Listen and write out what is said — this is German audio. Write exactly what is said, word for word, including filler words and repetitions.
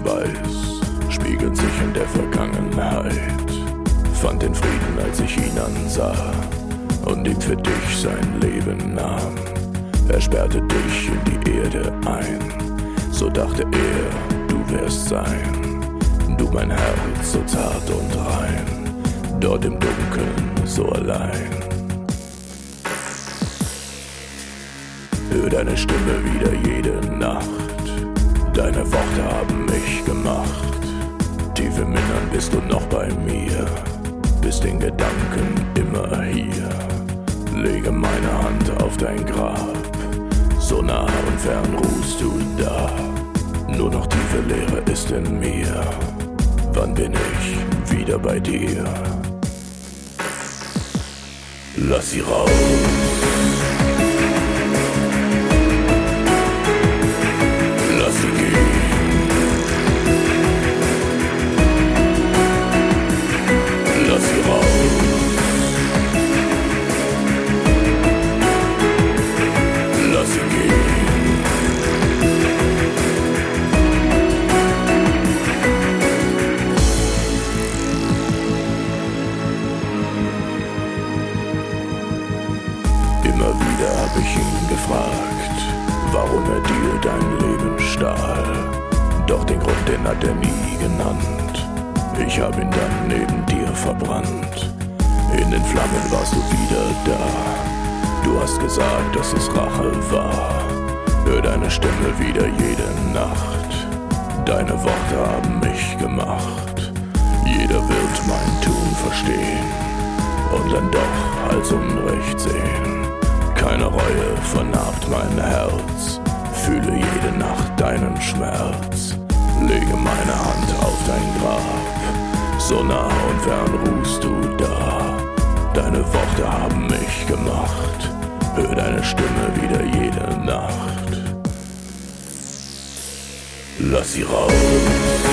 Schweiß spiegeln sich in der Vergangenheit. Fand den Frieden, als ich ihn ansah und ihm für dich sein Leben nahm. Er sperrte dich in die Erde ein, so dachte er, du wärst sein. Du mein Herz, so zart und rein, dort im Dunkeln so allein. Hör deine Stimme wieder jede Nacht, deine Worte haben mich gemacht. Tief im Innern bist du noch bei mir, bist in Gedanken immer hier. Lege meine Hand auf dein Grab, so nah und fern ruhst du da. Nur noch tiefe Leere ist in mir, wann bin ich wieder bei dir? Lass sie raus. Lass sie gehen. Lass sie raus. Lass sie gehen. Immer wieder hab ich ihn gefragt, warum er dir dein Leben stahl. Doch den Grund, den hat er nie genannt. Ich hab ihn dann neben dir verbrannt. In den Flammen warst du wieder da. Du hast gesagt, dass es Rache war. Hör deine Stimme wieder jede Nacht. Deine Worte haben mich gemacht. Jeder wird mein Tun verstehen und dann doch als Unrecht sehen. Keine Reue vernarbt mein Herz, fühle jede Nacht deinen Schmerz. Lege meine Hand auf dein Grab, so nah und fern ruhst du da. Deine Worte haben mich gemacht, hör deine Stimme wieder jede Nacht. Lass sie raus.